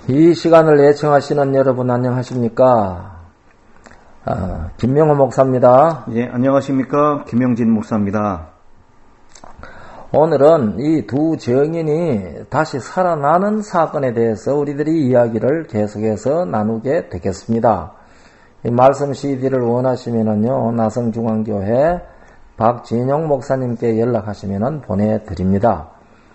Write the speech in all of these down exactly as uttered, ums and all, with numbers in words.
이 시간을 예청하시는 여러분 안녕하십니까? 아, 김명호 목사입니다. 예, 안녕하십니까? 김영진 목사입니다. 오늘은 이 두 증인이 다시 살아나는 사건에 대해서 우리들이 이야기를 계속해서 나누게 되겠습니다. 이 말씀 씨디를 원하시면은요, 나성중앙교회 박진영 목사님께 연락하시면 보내드립니다.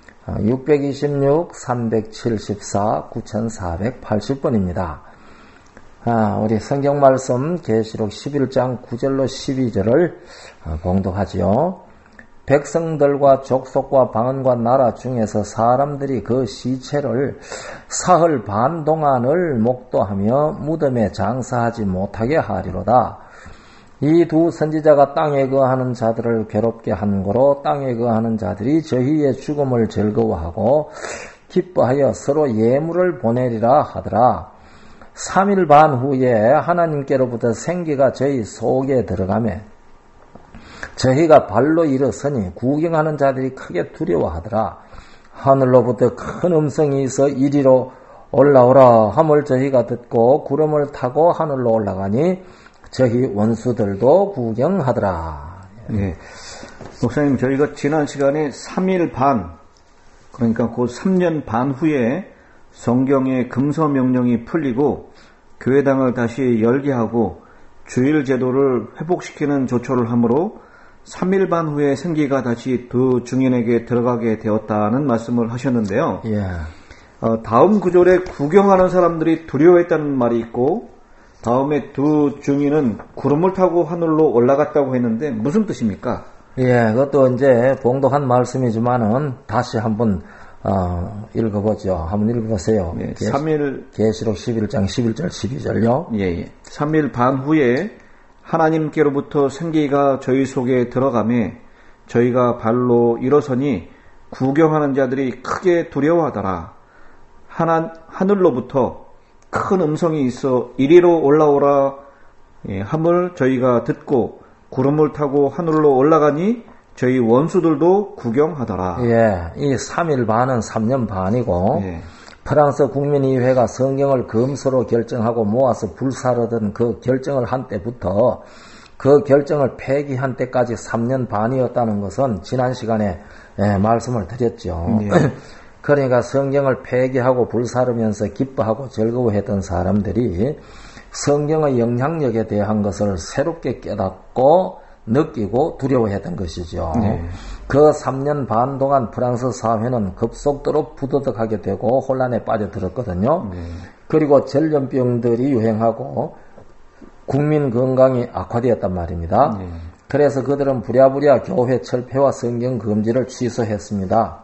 육이육 삼칠사 구사팔십 번입니다. 아, 우리 성경 말씀 계시록 십일 장 구 절로 십이 절을 봉독하지요. 백성들과 족속과 방언과 나라 중에서 사람들이 그 시체를 사흘 반 동안을 목도하며 무덤에 장사하지 못하게 하리로다. 이 두 선지자가 땅에 거하는 자들을 괴롭게 한 거로 땅에 거하는 자들이 저희의 죽음을 즐거워하고 기뻐하여 서로 예물을 보내리라 하더라. 삼 일 반 후에 하나님께로부터 생기가 저희 속에 들어가매 저희가 발로 일어서니 구경하는 자들이 크게 두려워하더라. 하늘로부터 큰 음성이 있어 이리로 올라오라 함을 저희가 듣고 구름을 타고 하늘로 올라가니 저희 원수들도 구경하더라. 예. 목사님, 저희가 지난 시간에 삼 일 반, 그러니까 그 삼 년 반 후에 성경의 금서명령이 풀리고 교회당을 다시 열게 하고 주일 제도를 회복시키는 조처를 하므로 삼 일 반 후에 생기가 다시 두 증인에게 들어가게 되었다는 말씀을 하셨는데요. 예. 어, 다음 구절에 구경하는 사람들이 두려워했다는 말이 있고 다음에 두 증인은 구름을 타고 하늘로 올라갔다고 했는데 무슨 뜻입니까? 예, 그것도 이제 봉독한 말씀이지만은 다시 한번 어, 읽어보죠. 한번 읽어보세요. 예, 계시, 삼 일 계시록 십일 장 십일 절 십이 절요. 예, 예. 삼 일 반 후에 하나님께로부터 생기가 저희 속에 들어가매 저희가 발로 일어서니 구경하는 자들이 크게 두려워하더라. 하나, 하늘로부터 큰 음성이 있어 이리로 올라오라 예, 함을 저희가 듣고 구름을 타고 하늘로 올라가니 저희 원수들도 구경하더라. 예, 이 삼 일 반은 삼 년 반이고 예. 프랑스 국민의회가 성경을 검서로 결정하고 모아서 불사르던 그 결정을 한 때부터 그 결정을 폐기한 때까지 삼 년 반이었다는 것은 지난 시간에 예, 말씀을 드렸죠. 예. 그러니까 성경을 폐기하고 불사르면서 기뻐하고 즐거워했던 사람들이 성경의 영향력에 대한 것을 새롭게 깨닫고 느끼고 두려워했던 것이죠. 네. 그 삼 년 반 동안 프랑스 사회는 급속도로 부도덕하게 되고 혼란에 빠져들었거든요. 네. 그리고 전염병들이 유행하고 국민 건강이 악화되었단 말입니다. 네. 그래서 그들은 부랴부랴 교회 철폐와 성경 금지를 취소했습니다.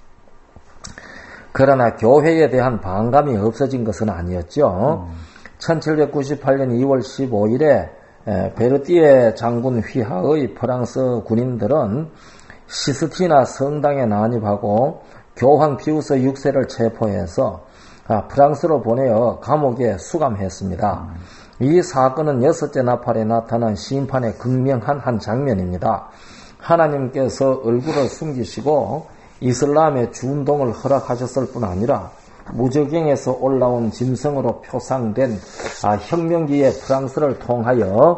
그러나 교회에 대한 반감이 없어진 것은 아니었죠. 음. 천칠백구십팔 년 이월 십오일에 베르띠에 장군 휘하의 프랑스 군인들은 시스티나 성당에 난입하고 교황 피우스 육 세를 체포해서 프랑스로 보내어 감옥에 수감했습니다. 음. 이 사건은 여섯째 나팔에 나타난 심판의 극명한 한 장면입니다. 하나님께서 얼굴을 숨기시고 이슬람의 준동을 허락하셨을 뿐 아니라 무저경에서 올라온 짐승으로 표상된 아, 혁명기의 프랑스를 통하여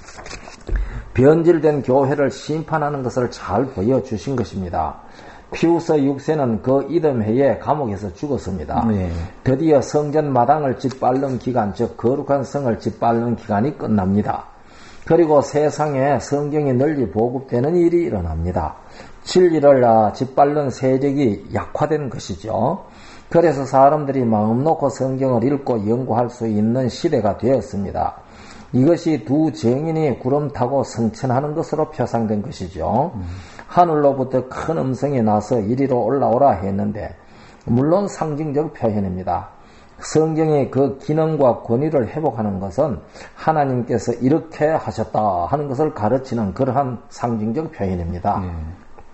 변질된 교회를 심판하는 것을 잘 보여주신 것입니다. 피우스 육 세는 그 이듬해에 감옥에서 죽었습니다. 네. 드디어 성전 마당을 짓밟는 기간, 즉 거룩한 성을 짓밟는 기간이 끝납니다. 그리고 세상에 성경이 널리 보급되는 일이 일어납니다. 진리를 짓밟는 세력이 약화된 것이죠. 그래서 사람들이 마음 놓고 성경을 읽고 연구할 수 있는 시대가 되었습니다. 이것이 두 증인이 구름 타고 승천하는 것으로 표상된 것이죠. 음. 하늘로부터 큰 음성이 나서 이리로 올라오라 했는데 물론 상징적 표현입니다. 성경의 그 기능과 권위를 회복하는 것은 하나님께서 이렇게 하셨다 하는 것을 가르치는 그러한 상징적 표현입니다. 음.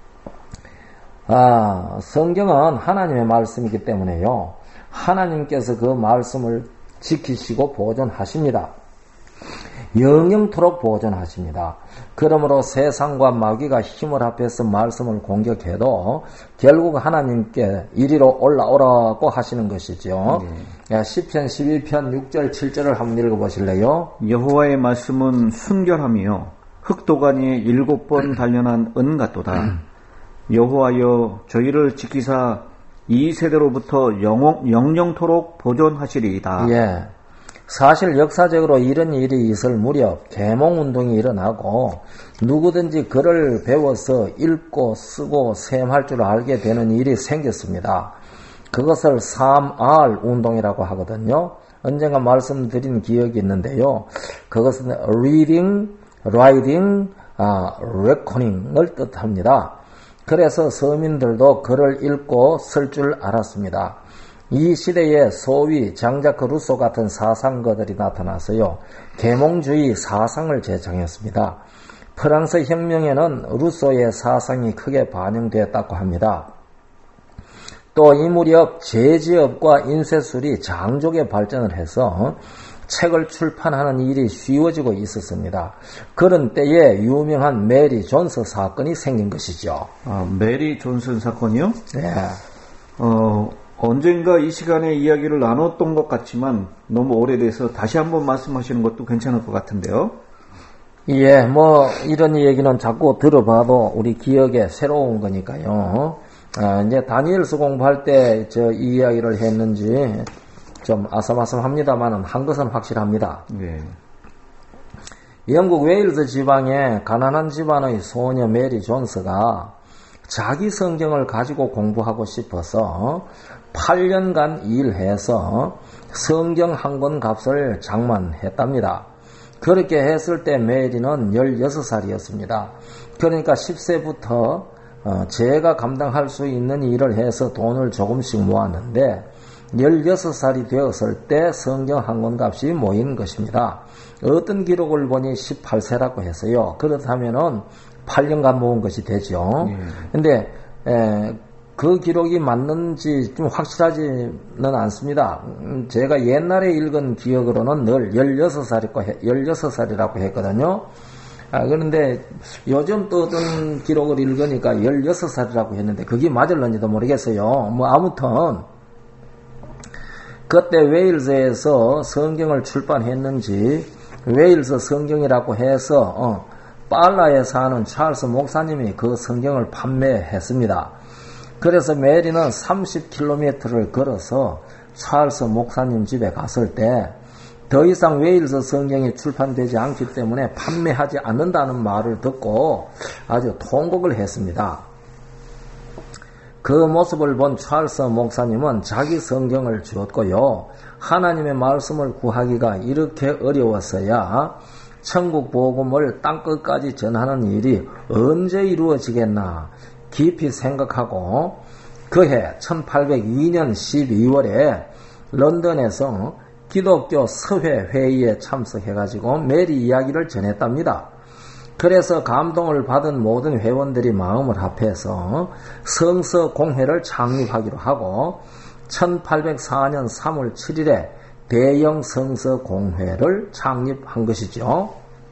아, 성경은 하나님의 말씀이기 때문에요. 하나님께서 그 말씀을 지키시고 보존하십니다. 영영토록 보존하십니다. 그러므로 세상과 마귀가 힘을 합해서 말씀을 공격해도 결국 하나님께 이리로 올라오라고 하시는 것이죠. 네. 시편 십일 편 육 절 칠 절을 한번 읽어보실래요? 여호와의 말씀은 순결하며 흑도가니에 일곱 번 단련한 은 같도다. 여호와여 저희를 지키사 이 세대로부터 영영, 영영토록 보존하시리이다. 예. 사실 역사적으로 이런 일이 있을 무렵 계몽운동이 일어나고 누구든지 글을 배워서 읽고 쓰고 셈할 줄 알게 되는 일이 생겼습니다. 그것을 삼 알 운동이라고 하거든요. 언젠가 말씀드린 기억이 있는데요. 그것은 reading, writing, 아, reckoning을 뜻합니다. 그래서 서민들도 글을 읽고 쓸 줄 알았습니다. 이 시대에 소위 장자크 루소 같은 사상가들이 나타나서요. 계몽주의 사상을 제창했습니다. 프랑스 혁명에는 루소의 사상이 크게 반영되었다고 합니다. 또 이 무렵 제지업과 인쇄술이 장족의 발전을 해서 책을 출판하는 일이 쉬워지고 있었습니다. 그런 때에 유명한 메리 존스 사건이 생긴 것이죠. 아, 메리 존슨 사건이요? 네. 어, 언젠가 이 시간에 이야기를 나눴던 것 같지만 너무 오래돼서 다시 한번 말씀하시는 것도 괜찮을 것 같은데요. 예, 뭐 이런 얘기는 자꾸 들어봐도 우리 기억에 새로운 거니까요. 아, 이제 다니엘서 공부할 때 저 이 이야기를 했는지 좀 아슴아슴합니다만은 한 것은 확실합니다. 네. 영국 웨일즈 지방의 가난한 집안의 소녀 메리 존스가 자기 성경을 가지고 공부하고 싶어서 팔 년간 일해서 성경 한 권 값을 장만했답니다. 그렇게 했을 때 메리는 열여섯 살이었습니다. 그러니까 십 세부터 제가 감당할 수 있는 일을 해서 돈을 조금씩 모았는데 열여섯 살이 되었을 때 성경 한 권 값이 모인 것입니다. 어떤 기록을 보니 십팔 세라고 해서요. 그렇다면은 팔 년간 모은 것이 되죠. 근데 에, 그 기록이 맞는지 좀 확실하지는 않습니다. 제가 옛날에 읽은 기억으로는 늘 열여섯 살이고 열여섯 살이라고 했거든요. 아, 그런데 요즘 또 어떤 기록을 읽으니까 열여섯 살이라고 했는데 그게 맞을런지도 모르겠어요. 뭐 아무튼 그때 웨일즈에서 성경을 출판했는지 웨일즈 성경이라고 해서 어, 빨라에 사는 찰스 목사님이 그 성경을 판매했습니다. 그래서 메리는 삼십 킬로미터를 걸어서 찰스 목사님 집에 갔을 때 더 이상 웨일즈 성경이 출판되지 않기 때문에 판매하지 않는다는 말을 듣고 아주 통곡을 했습니다. 그 모습을 본 찰스 목사님은 자기 성경을 주었고요. 하나님의 말씀을 구하기가 이렇게 어려웠어야 천국 복음을 땅끝까지 전하는 일이 언제 이루어지겠나 깊이 생각하고 그해 천팔백이 년 십이월에 런던에서 기독교 서회 회의에 참석해가지고 메리 이야기를 전했답니다. 그래서 감동을 받은 모든 회원들이 마음을 합해서 성서공회를 창립하기로 하고 천팔백사 년 삼월 칠일에 대형 성서공회를 창립한 것이죠.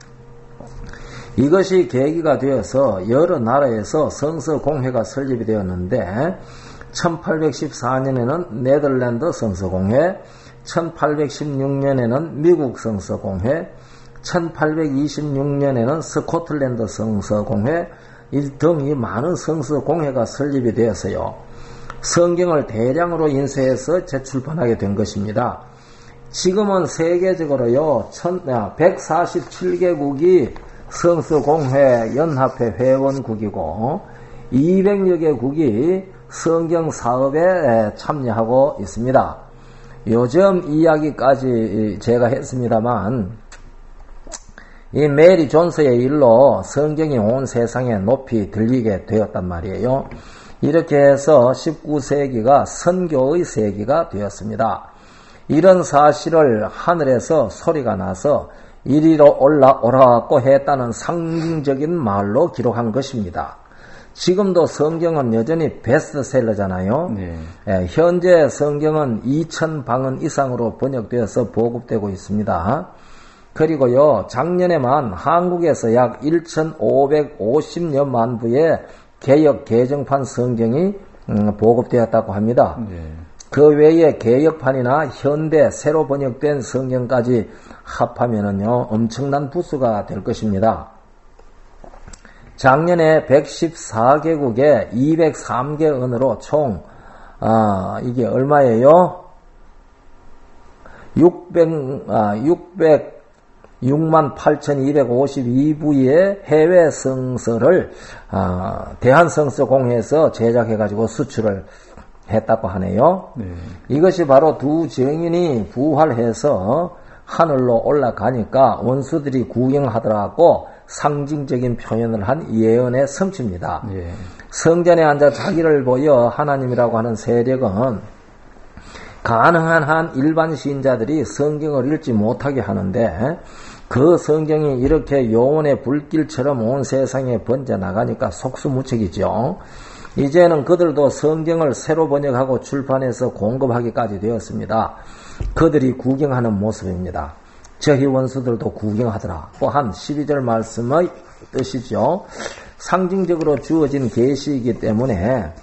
이것이 계기가 되어서 여러 나라에서 성서공회가 설립이 되었는데 천팔백십사 년에는 네덜란드 성서공회, 천팔백십육 년에는 미국 성서공회, 천팔백이십육 년에는 스코틀랜드 성서공회 등이 많은 성서공회가 설립이 되었어요. 성경을 대량으로 인쇄해서 재출판하게 된 것입니다. 지금은 세계적으로요, 백사십칠 개국이 성서공회 연합회 회원국이고 이백여 개국이 성경 사업에 참여하고 있습니다. 요즘 이야기까지 제가 했습니다만 이 메리 존스의 일로 성경이 온 세상에 높이 들리게 되었단 말이에요. 이렇게 해서 십구 세기가 선교의 세기가 되었습니다. 이런 사실을 하늘에서 소리가 나서 이리로 올라오라고 했다는 상징적인 말로 기록한 것입니다. 지금도 성경은 여전히 베스트셀러잖아요. 네. 예, 현재 성경은 이천 방언 이상으로 번역되어서 보급되고 있습니다. 그리고요, 작년에만 한국에서 약 천오백오십여만 부의 개역 개정판 성경이 음, 보급되었다고 합니다. 네. 그 외에 개역판이나 현대 새로 번역된 성경까지 합하면은요, 엄청난 부수가 될 것입니다. 작년에 백십사 개국에 이백삼 개 언어로 총, 아, 이게 얼마예요? 육백, 아, 육백육만 팔천이백오십이 부의 해외 성서를, 아, 대한성서공회에서 제작해가지고 수출을 했다고 하네요. 네. 이것이 바로 두 증인이 부활해서 하늘로 올라가니까 원수들이 구경하더라고 상징적인 표현을 한 예언의 성취입니다. 네. 성전에 앉아 자기를 보여 하나님이라고 하는 세력은 가능한 한 일반 신자들이 성경을 읽지 못하게 하는데 그 성경이 이렇게 요원의 불길처럼 온 세상에 번져나가니까 속수무책이죠. 이제는 그들도 성경을 새로 번역하고 출판해서 공급하기까지 되었습니다. 그들이 구경하는 모습입니다. 저희 원수들도 구경하더라. 또한 십이 절 말씀의 뜻이죠. 상징적으로 주어진 계시이기 때문에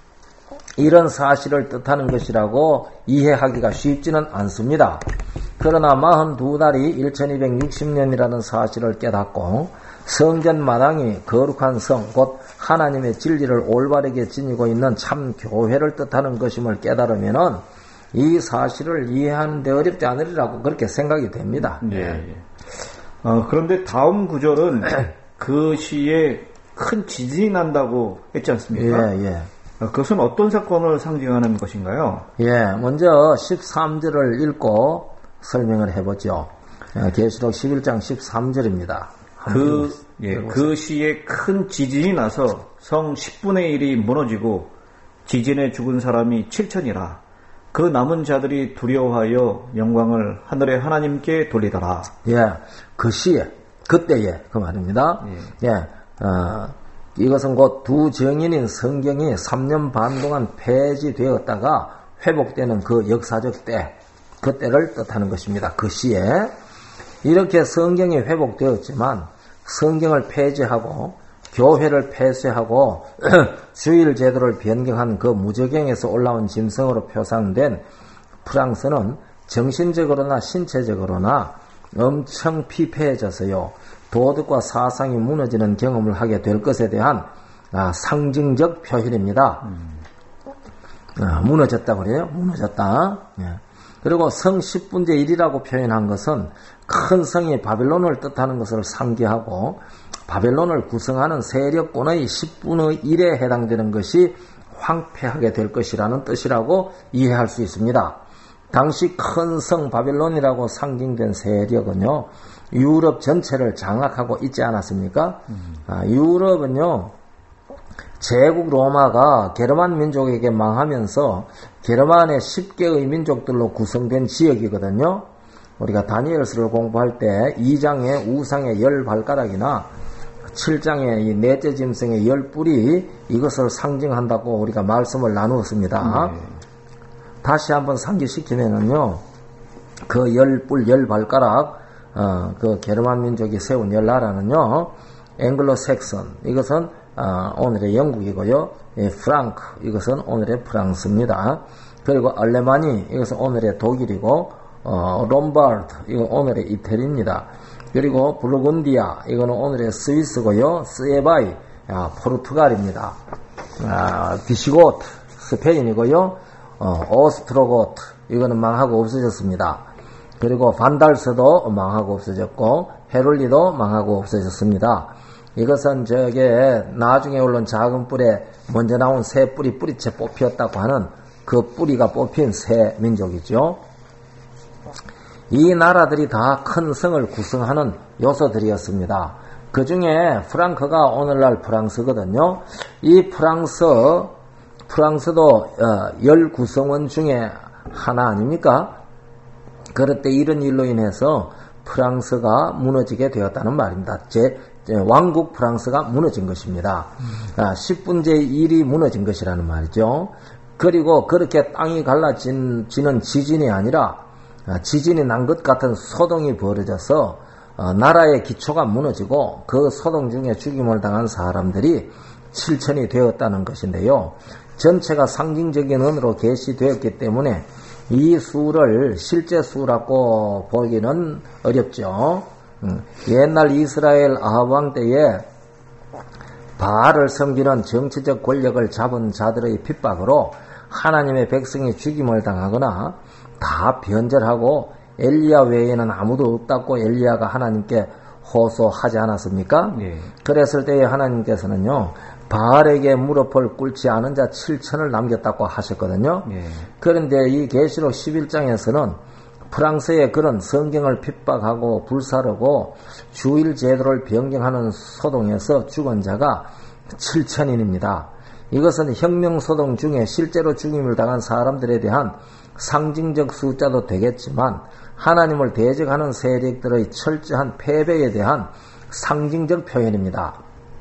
이런 사실을 뜻하는 것이라고 이해하기가 쉽지는 않습니다. 그러나 사십이 달이 천이백육십 년이라는 사실을 깨닫고 성전 마당이 거룩한 성, 곧 하나님의 진리를 올바르게 지니고 있는 참 교회를 뜻하는 것임을 깨달으면은 이 사실을 이해하는 데 어렵지 않으리라고 그렇게 생각이 됩니다. 네. 어, 그런데 다음 구절은 그 시에 큰 지진이 난다고 했지 않습니까? 예, 예. 어, 그것은 어떤 사건을 상징하는 것인가요? 예, 먼저 십삼 절을 읽고 설명을 해보죠. 계시록 십일 장 십삼 절입니다. 그, 예, 그 시에 큰 지진이 나서 성 십분의 일이 무너지고 지진에 죽은 사람이 칠천이라. 그 남은 자들이 두려워하여 영광을 하늘의 하나님께 돌리더라. 예, 그 시에, 그때에, 그 말입니다. 예, 예 어, 이것은 곧 두 증인인 성경이 삼 년 반 동안 폐지되었다가 회복되는 그 역사적 때, 그때를 뜻하는 것입니다. 그 시에. 이렇게 성경이 회복되었지만 성경을 폐지하고 교회를 폐쇄하고 주일 제도를 변경한 그 무저갱에서 올라온 짐승으로 표상된 프랑스는 정신적으로나 신체적으로나 엄청 피폐해져서요. 도덕과 사상이 무너지는 경험을 하게 될 것에 대한 아, 상징적 표현입니다. 음. 아, 무너졌다 그래요? 무너졌다. 예. 그리고 성 십분의 일이라고 표현한 것은 큰 성이 바벨론을 뜻하는 것을 상기하고 바벨론을 구성하는 세력권의 십분의 일에 해당되는 것이 황폐하게 될 것이라는 뜻이라고 이해할 수 있습니다. 당시 큰 성 바벨론이라고 상징된 세력은요, 유럽 전체를 장악하고 있지 않았습니까? 음. 아, 유럽은요, 제국 로마가 게르만 민족에게 망하면서 게르만의 십 개의 민족들로 구성된 지역이거든요. 우리가 다니엘서를 공부할 때 이 장의 우상의 열 발가락이나 칠 장의 이 넷째 짐승의 열 뿔이 이것을 상징한다고 우리가 말씀을 나누었습니다. 네. 다시 한번 상기시키면은요, 그 열 뿔, 열 발가락, 어, 그 게르만 민족이 세운 열 나라는요, 앵글로 섹선, 이것은 어, 오늘의 영국이고요. 예, 프랑크, 이것은 오늘의 프랑스입니다. 그리고 알레마니, 이것은 오늘의 독일이고, 어, 롬바르드, 이건 오늘의 이태리입니다. 그리고 부르군디아, 이거는 오늘의 스위스고요. 스에바이, 아, 포르투갈입니다. 아, 비시고트, 스페인이고요. 어, 오스트로고트, 이거는 망하고 없어졌습니다. 그리고 반달스도 망하고 없어졌고, 헤룰리도 망하고 없어졌습니다. 이것은 저게 나중에 올라온 작은 뿔에 먼저 나온 새 뿔이 뿌리채 뽑혔다고 하는 그 뿌리가 뽑힌 새 민족이죠. 이 나라들이 다 큰 성을 구성하는 요소들이었습니다. 그 중에 프랑크가 오늘날 프랑스거든요. 이 프랑스, 프랑스도 열 구성원 중에 하나 아닙니까? 그럴 때 이런 일로 인해서 프랑스가 무너지게 되었다는 말입니다. 제 왕국 프랑스가 무너진 것입니다. 음. 십분의 일이 무너진 것이라는 말이죠. 그리고 그렇게 땅이 갈라지는 지진이 아니라 지진이 난 것 같은 소동이 벌어져서 나라의 기초가 무너지고 그 소동 중에 죽임을 당한 사람들이 칠천이 되었다는 것인데요. 전체가 상징적인 언어로 계시되었기 때문에 이 수를 실제 수라고 보기는 어렵죠. 옛날 이스라엘 아합 왕 때에 바알을 섬기는 정치적 권력을 잡은 자들의 핍박으로 하나님의 백성이 죽임을 당하거나 다 변절하고 엘리야 외에는 아무도 없다고 엘리야가 하나님께 호소하지 않았습니까? 예. 그랬을 때에 하나님께서는요, 바알에게 무릎을 꿇지 않은 자 칠천을 남겼다고 하셨거든요. 예. 그런데 이 계시록 십일 장에서는 프랑스의 그런 성경을 핍박하고 불사르고 주일 제도를 변경하는 소동에서 죽은 자가 칠천인입니다. 이것은 혁명소동 중에 실제로 죽임을 당한 사람들에 대한 상징적 숫자도 되겠지만 하나님을 대적하는 세력들의 철저한 패배에 대한 상징적 표현입니다.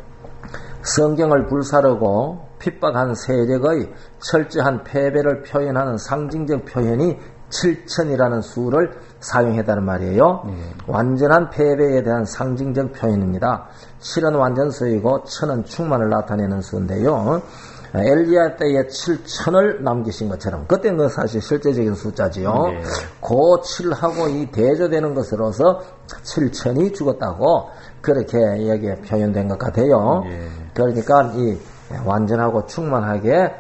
성경을 불사르고 핍박한 세력의 철저한 패배를 표현하는 상징적 표현이 칠천이라는 수를 사용했다는 말이에요. 네. 완전한 패배에 대한 상징적 표현입니다. 칠은 완전수이고 천은 충만을 나타내는 수인데요. 엘리야 때에 칠천을 남기신 것처럼 그때는 사실 실제적인 숫자지요. 네. 그 칠하고 이 대조되는 것으로서 칠천이 죽었다고 그렇게 여기에 표현된 것 같아요. 네. 그러니까 이 완전하고 충만하게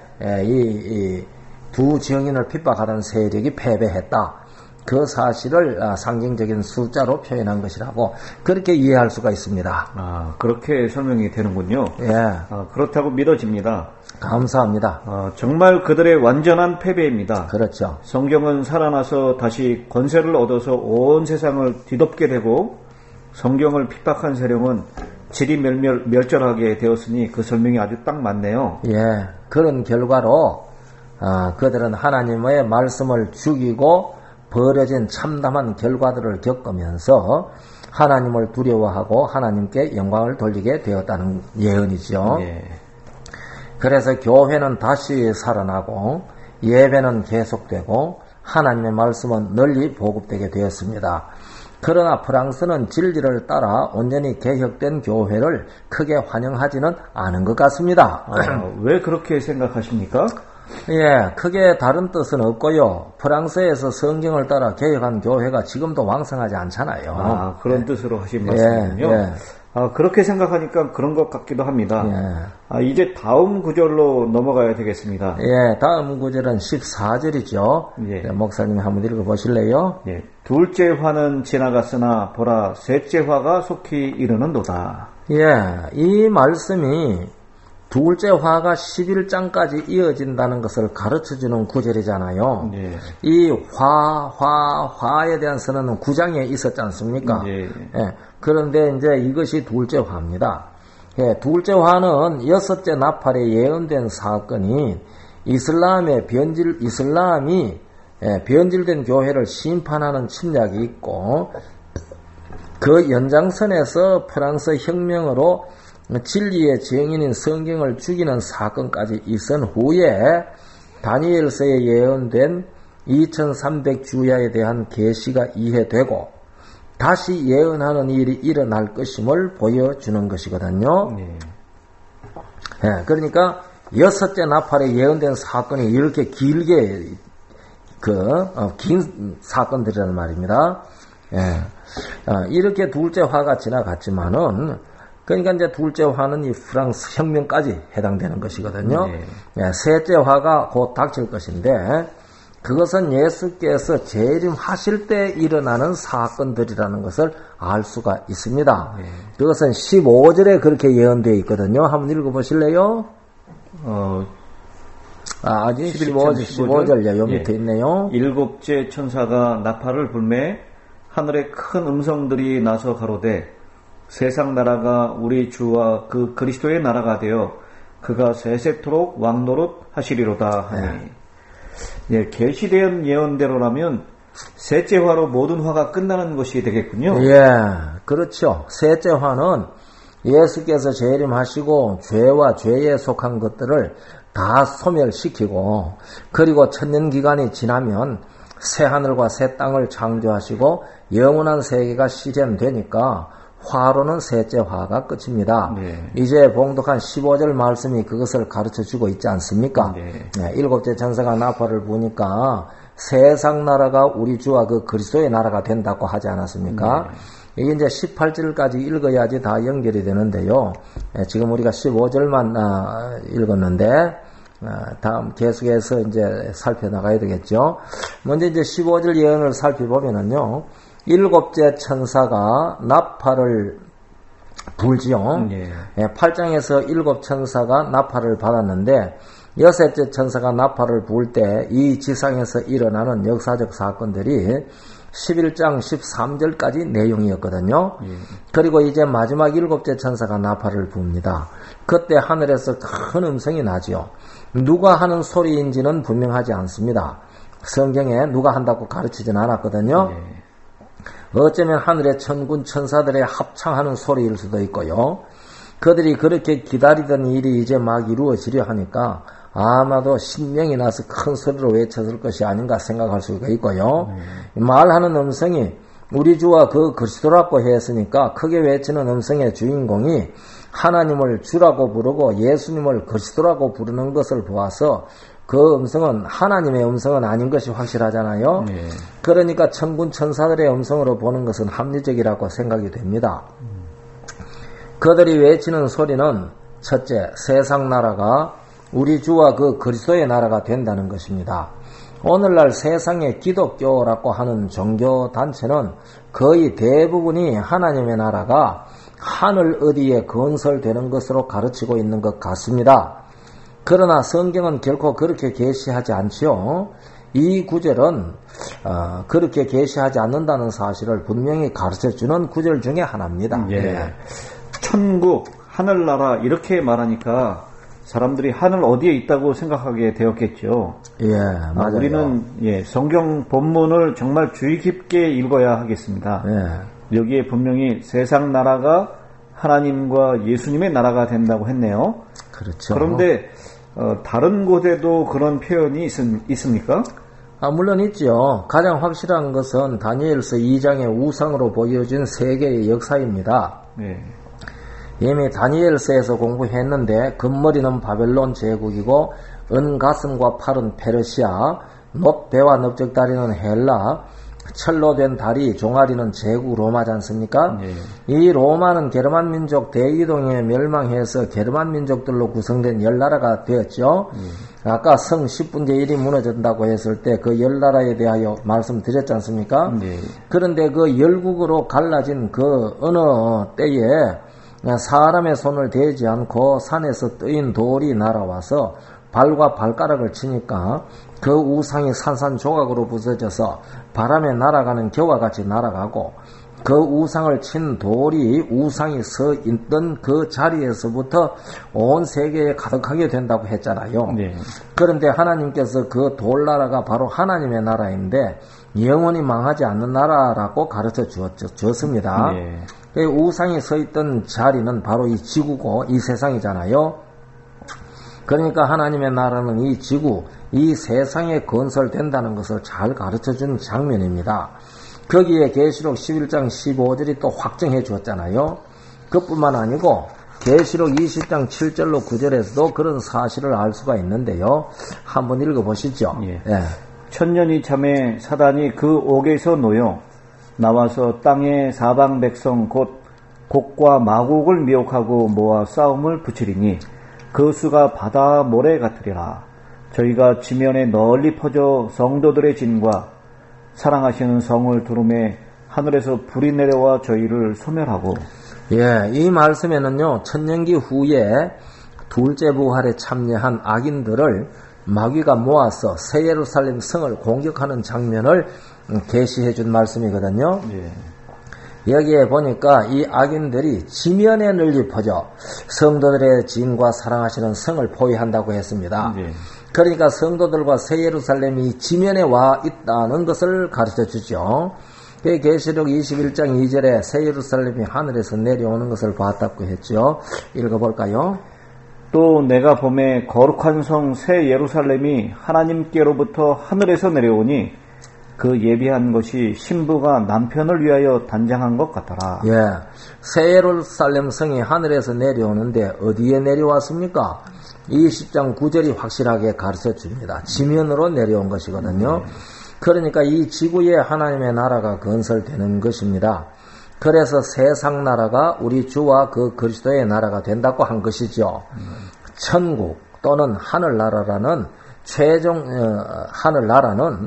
이 두 증인을 핍박하던 세력이 패배했다. 그 사실을 상징적인 숫자로 표현한 것이라고 그렇게 이해할 수가 있습니다. 아, 그렇게 설명이 되는군요. 예. 아, 그렇다고 믿어집니다. 감사합니다. 아, 정말 그들의 완전한 패배입니다. 그렇죠. 성경은 살아나서 다시 권세를 얻어서 온 세상을 뒤덮게 되고 성경을 핍박한 세력은 질이 멸멸, 멸절하게 되었으니 그 설명이 아주 딱 맞네요. 예. 그런 결과로 아, 그들은 하나님의 말씀을 죽이고 벌어진 참담한 결과들을 겪으면서 하나님을 두려워하고 하나님께 영광을 돌리게 되었다는 예언이죠. 예. 그래서 교회는 다시 살아나고 예배는 계속되고 하나님의 말씀은 널리 보급되게 되었습니다. 그러나 프랑스는 진리를 따라 온전히 개혁된 교회를 크게 환영하지는 않은 것 같습니다. 아, 왜 그렇게 생각하십니까? 예, 크게 다른 뜻은 없고요. 프랑스에서 성경을 따라 개혁한 교회가 지금도 왕성하지 않잖아요. 아, 그런 예. 뜻으로 하신 말씀이군요. 예, 예. 아, 그렇게 생각하니까 그런 것 같기도 합니다. 예. 아, 이제 다음 구절로 넘어가야 되겠습니다. 예, 다음 구절은 십사 절이죠. 예. 예, 목사님이 한번 읽어보실래요? 예. 둘째 화는 지나갔으나 보라 셋째 화가 속히 이르는도다. 예, 이 말씀이 둘째 화가 십일 장까지 이어진다는 것을 가르쳐주는 구절이잖아요. 예. 이 화, 화, 화에 대한 선언은 구 장에 있었지 않습니까? 예. 예. 그런데 이제 이것이 둘째 화입니다. 예. 둘째 화는 여섯째 나팔에 예언된 사건이 이슬람의 변질, 이슬람이 예, 변질된 교회를 심판하는 침략이 있고 그 연장선에서 프랑스 혁명으로 진리의 증인인 성경을 죽이는 사건까지 있은 후에 다니엘서에 예언된 이천삼백 주야에 대한 계시가 이해되고 다시 예언하는 일이 일어날 것임을 보여주는 것이거든요. 네. 예, 그러니까 여섯째 나팔에 예언된 사건이 이렇게 길게 그 어, 긴 사건들이라는 말입니다. 예, 어, 이렇게 둘째 화가 지나갔지만은 그러니까 이제 둘째 화는 이 프랑스 혁명까지 해당되는 것이거든요. 네. 예, 셋째 화가 곧 닥칠 것인데 그것은 예수께서 재림하실 때 일어나는 사건들이라는 것을 알 수가 있습니다. 네. 그것은 십오 절에 그렇게 예언되어 있거든요. 한번 읽어보실래요? 어, 아, 아직 십오 절, 십오 절, 요 밑에 예. 있네요. 일곱째 천사가 나팔을 불매 하늘에 큰 음성들이 나서 가로되 세상 나라가 우리 주와 그 그리스도의 나라가 되어 그가 세세토록 왕노릇 하시리로다 하니. 네. 예, 계시된 예언대로라면 셋째 화로 모든 화가 끝나는 것이 되겠군요. 예, 그렇죠. 셋째 화는 예수께서 재림하시고 죄와 죄에 속한 것들을 다 소멸시키고 그리고 천년 기간이 지나면 새 하늘과 새 땅을 창조하시고 영원한 세계가 실현되니까 화로는 셋째 화가 끝입니다. 네. 이제 봉독한 십오 절 말씀이 그것을 가르쳐주고 있지 않습니까? 네. 네, 일곱째 천사가 나팔을 부니까 세상 나라가 우리 주와 그 그리스도의 나라가 된다고 하지 않았습니까? 네. 이게 이제 십팔 절까지 읽어야지 다 연결이 되는데요. 네, 지금 우리가 십오 절만 아, 읽었는데 아, 다음 계속해서 이제 살펴나가야 되겠죠. 먼저 이제 십오 절 예언을 살펴보면은요. 일곱째 천사가 나팔을 불지요. 예. 예, 팔 장에서 일곱 천사가 나팔을 받았는데 여섯째 천사가 나팔을 불 때 이 지상에서 일어나는 역사적 사건들이 십일 장 십삼 절까지 내용이었거든요. 예. 그리고 이제 마지막 일곱째 천사가 나팔을 붑니다. 그때 하늘에서 큰 음성이 나지요. 누가 하는 소리인지는 분명하지 않습니다. 성경에 누가 한다고 가르치진 않았거든요. 예. 어쩌면 하늘의 천군 천사들의 합창하는 소리일 수도 있고요. 그들이 그렇게 기다리던 일이 이제 막 이루어지려 하니까 아마도 신명이 나서 큰 소리로 외쳤을 것이 아닌가 생각할 수가 있고요. 음. 말하는 음성이 우리 주와 그 그리스도라고 했으니까 크게 외치는 음성의 주인공이 하나님을 주라고 부르고 예수님을 그리스도라고 부르는 것을 보아서 그 음성은 하나님의 음성은 아닌 것이 확실하잖아요. 네. 그러니까 천군 천사들의 음성으로 보는 것은 합리적이라고 생각이 됩니다. 음. 그들이 외치는 소리는 첫째, 세상 나라가 우리 주와 그 그리스도의 나라가 된다는 것입니다. 오늘날 세상의 기독교라고 하는 종교단체는 거의 대부분이 하나님의 나라가 하늘 어디에 건설되는 것으로 가르치고 있는 것 같습니다. 그러나 성경은 결코 그렇게 계시하지 않지요. 이 구절은 어, 그렇게 계시하지 않는다는 사실을 분명히 가르쳐주는 구절 중에 하나입니다. 예. 네. 천국, 하늘나라 이렇게 말하니까 사람들이 하늘 어디에 있다고 생각하게 되었겠죠. 예, 맞아요. 아, 우리는 예, 성경 본문을 정말 주의 깊게 읽어야 하겠습니다. 예. 여기에 분명히 세상 나라가 하나님과 예수님의 나라가 된다고 했네요. 그렇죠. 그런데 어, 다른 곳에도 그런 표현이 있, 있습니까? 아, 물론 있죠. 가장 확실한 것은 다니엘서 이 장의 우상으로 보여진 세계의 역사입니다. 네. 이미 다니엘서에서 공부했는데 금머리는 바벨론 제국이고 은가슴과 팔은 페르시아, 놋배와 넓적다리는 헬라, 철로 된 다리, 종아리는 제국 로마지 않습니까? 네. 이 로마는 게르만 민족 대이동에 멸망해서 게르만 민족들로 구성된 열 나라가 되었죠. 네. 아까 성 십분의 일이 무너진다고 했을 때 그 열 나라에 대하여 말씀드렸지 않습니까? 네. 그런데 그 열국으로 갈라진 그 어느 때에 사람의 손을 대지 않고 산에서 뜨인 돌이 날아와서 발과 발가락을 치니까 그 우상이 산산조각으로 부서져서 바람에 날아가는 겨와 같이 날아가고 그 우상을 친 돌이 우상이 서 있던 그 자리에서부터 온 세계에 가득하게 된다고 했잖아요. 네. 그런데 하나님께서 그 돌나라가 바로 하나님의 나라인데 영원히 망하지 않는 나라라고 가르쳐 주었습니다. 네. 우상이 서 있던 자리는 바로 이 지구고 이 세상이잖아요. 그러니까 하나님의 나라는 이 지구, 이 세상에 건설된다는 것을 잘 가르쳐준 장면입니다. 거기에 계시록 십일 장 십오 절이 또 확정해 주었잖아요. 그뿐만 아니고 계시록 이십 장 칠 절로 구 절에서도 그런 사실을 알 수가 있는데요. 한번 읽어보시죠. 예. 예. 천년이 참에 사단이 그 옥에서 놓여 나와서 땅의 사방 백성 곧 곡과 마곡을 미혹하고 모아 싸움을 붙이리니 그 수가 바다 모래 같으리라. 저희가 지면에 널리 퍼져 성도들의 진과 사랑하시는 성을 두름에 하늘에서 불이 내려와 저희를 소멸하고. 예, 이 말씀에는요, 천년기 후에 둘째 부활에 참여한 악인들을 마귀가 모아서 새 예루살렘 성을 공격하는 장면을 계시해 준 말씀이거든요. 예. 여기에 보니까 이 악인들이 지면에 널리 퍼져 성도들의 진과 사랑하시는 성을 포위한다고 했습니다. 예. 그러니까 성도들과 새 예루살렘이 지면에 와 있다는 것을 가르쳐 주죠. 계시록 이십일 장 이 절에 새 예루살렘이 하늘에서 내려오는 것을 봤다고 했죠. 읽어볼까요? 또 내가 봄에 거룩한 성 새 예루살렘이 하나님께로부터 하늘에서 내려오니 그 예비한 것이 신부가 남편을 위하여 단장한 것 같더라. 예, 새 예루살렘 성이 하늘에서 내려오는데 어디에 내려왔습니까? 이십 장 구 절이 확실하게 가르쳐 줍니다. 지면으로 내려온 것이거든요. 그러니까 이 지구에 하나님의 나라가 건설되는 것입니다. 그래서 세상 나라가 우리 주와 그 그리스도의 나라가 된다고 한 것이죠. 천국 또는 하늘나라라는 최종 어, 하늘나라는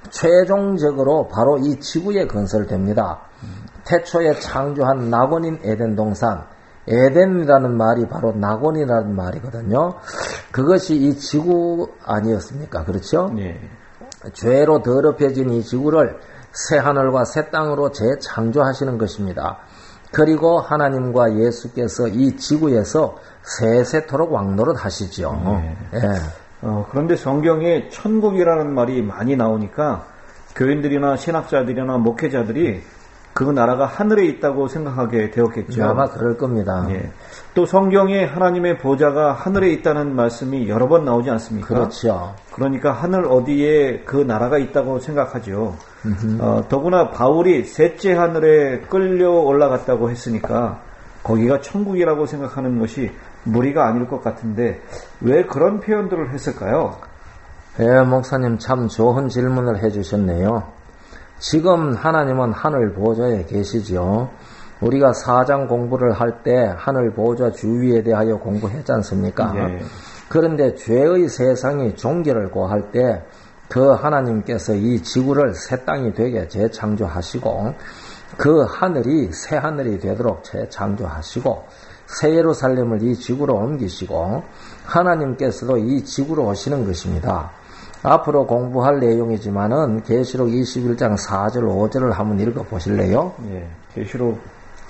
최종적으로 바로 이 지구에 건설됩니다. 태초에 창조한 낙원인 에덴 동산, 에덴이라는 말이 바로 낙원이라는 말이거든요. 그것이 이 지구 아니었습니까? 그렇죠? 네. 죄로 더럽혀진 이 지구를 새 하늘과 새 땅으로 재창조하시는 것입니다. 그리고 하나님과 예수께서 이 지구에서 세세토록 왕노릇 하시죠. 네. 예. 어, 그런데 성경에 천국이라는 말이 많이 나오니까 교인들이나 신학자들이나 목회자들이 그 나라가 하늘에 있다고 생각하게 되었겠죠. 아마 그럴 겁니다. 예. 또 성경에 하나님의 보좌가 하늘에 있다는 말씀이 여러 번 나오지 않습니까? 그렇죠. 그러니까 하늘 어디에 그 나라가 있다고 생각하죠. 어, 더구나 바울이 셋째 하늘에 끌려 올라갔다고 했으니까 거기가 천국이라고 생각하는 것이 무리가 아닐 것 같은데 왜 그런 표현들을 했을까요? 예, 목사님 참 좋은 질문을 해주셨네요. 지금 하나님은 하늘 보좌에 계시죠. 우리가 사장 공부를 할 때 하늘 보좌 주위에 대하여 공부했지 않습니까? 네. 그런데 죄의 세상이 종결을 고할 때 그 하나님께서 이 지구를 새 땅이 되게 재창조하시고 그 하늘이 새 하늘이 되도록 재창조하시고 새 예루살렘을 이 지구로 옮기시고 하나님께서도 이 지구로 오시는 것입니다. 앞으로 공부할 내용이지만은 계시록 이십일 장 사 절 오 절을 한번 읽어 보실래요? 예. 계시록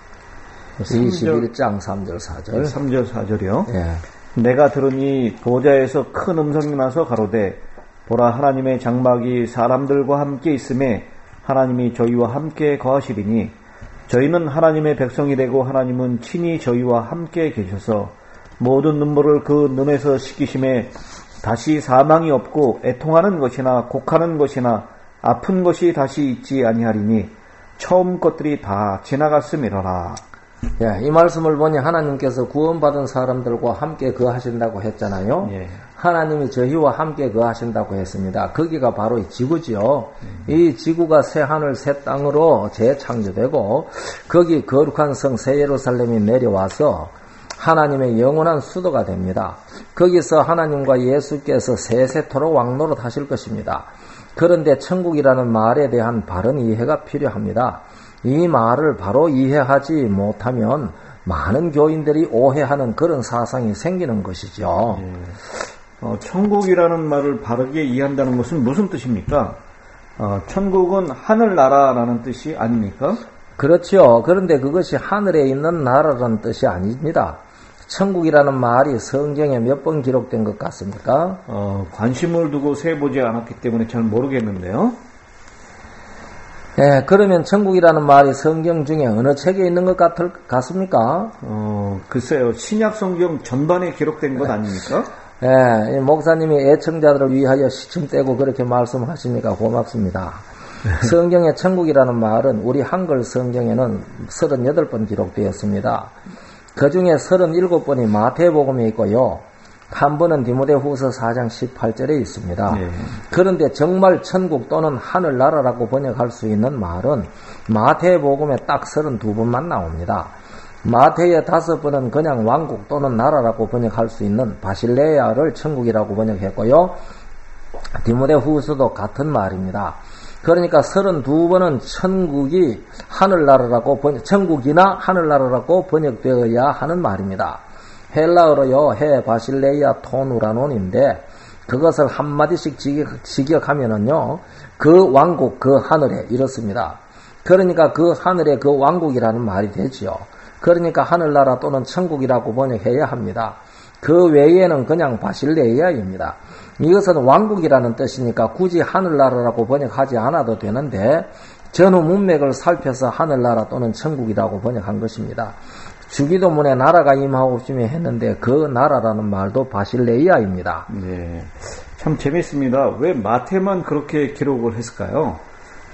이십일 장 삼 절 사 절. 삼 절 사 절이요. 예. 내가 들으니 보좌에서 큰 음성이 나서 가로되 보라 하나님의 장막이 사람들과 함께 있음에 하나님이 저희와 함께 거하시리니 저희는 하나님의 백성이 되고 하나님은 친히 저희와 함께 계셔서 모든 눈물을 그 눈에서 씻기심에 다시 사망이 없고 애통하는 것이나 곡하는 것이나 아픈 것이 다시 있지 아니하리니 처음 것들이 다 지나갔음이로라. 예, 이 말씀을 보니 하나님께서 구원받은 사람들과 함께 거하신다고 했잖아요. 예. 하나님이 저희와 함께 거하신다고 했습니다. 거기가 바로 이 지구지요. 음. 이 지구가 새 하늘 새 땅으로 재창조되고 거기 거룩한 성 새 예루살렘이 내려와서 하나님의 영원한 수도가 됩니다. 거기서 하나님과 예수께서 세세토록 왕노릇 하실 것입니다. 그런데 천국이라는 말에 대한 바른 이해가 필요합니다. 이 말을 바로 이해하지 못하면 많은 교인들이 오해하는 그런 사상이 생기는 것이죠. 예. 어, 천국이라는 말을 바르게 이해한다는 것은 무슨 뜻입니까? 어, 천국은 하늘나라라는 뜻이 아닙니까? 그렇죠. 그런데 그것이 하늘에 있는 나라라는 뜻이 아닙니다. 천국이라는 말이 성경에 몇 번 기록된 것 같습니까? 어, 관심을 두고 세보지 않았기 때문에 잘 모르겠는데요. 예, 그러면 천국이라는 말이 성경 중에 어느 책에 있는 것 같을, 같습니까? 어, 글쎄요. 신약 성경 전반에 기록된 것 아닙니까? 예, 목사님이 애청자들을 위하여 시침 떼고 그렇게 말씀하시니까 고맙습니다. 성경의 천국이라는 말은 우리 한글 성경에는 서른여덟 번 기록되었습니다. 그 중에 서른일곱 번이 마태복음에 있고요. 한 번은 디모데후서 사 장 십팔 절에 있습니다. 네. 그런데 정말 천국 또는 하늘나라라고 번역할 수 있는 말은 마태복음에 딱 서른두 번만 나옵니다. 마태의 다섯 번은 그냥 왕국 또는 나라라고 번역할 수 있는 바실레아를 천국이라고 번역했고요. 디모데후서도 같은 말입니다. 그러니까 서른두 번은 천국이 하늘나라라고 번역, 천국이나 하늘나라라고 번역되어야 하는 말입니다. 헬라어로요, 해 바실레이아 토누라논인데, 그것을 한마디씩 직역, 직역하면은요, 그 왕국, 그 하늘에 이렇습니다. 그러니까 그 하늘에 그 왕국이라는 말이 되지요. 그러니까 하늘나라 또는 천국이라고 번역해야 합니다. 그 외에는 그냥 바실레이아입니다. 이것은 왕국이라는 뜻이니까 굳이 하늘나라라고 번역하지 않아도 되는데, 전후 문맥을 살펴서 하늘나라 또는 천국이라고 번역한 것입니다. 주기도문에 나라가 임하옵시며 했는데 그 나라라는 말도 바실레이아입니다. 네, 참 재밌습니다. 왜 마태만 그렇게 기록을 했을까요?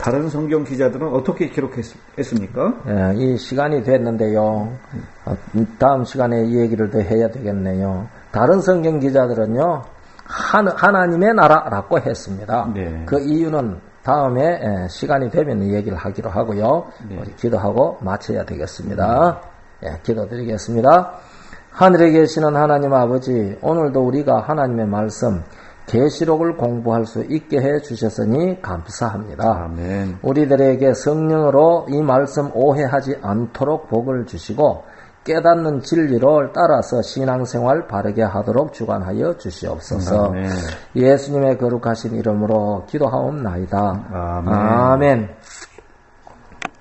다른 성경 기자들은 어떻게 기록했습니까? 예, 이 시간이 됐는데요. 다음 시간에 이 얘기를 더 해야 되겠네요. 다른 성경 기자들은요, 한, 하나님의 나라라고 했습니다. 네. 그 이유는 다음에 시간이 되면 이 얘기를 하기로 하고요. 네. 우리 기도하고 마쳐야 되겠습니다. 네. 예, 기도드리겠습니다. 하늘에 계시는 하나님 아버지, 오늘도 우리가 하나님의 말씀, 계시록을 공부할 수 있게 해 주셨으니 감사합니다. 아멘. 우리들에게 성령으로 이 말씀 오해하지 않도록 복을 주시고 깨닫는 진리를 따라서 신앙생활 바르게 하도록 주관하여 주시옵소서. 아멘. 예수님의 거룩하신 이름으로 기도하옵나이다. 아멘. 아멘.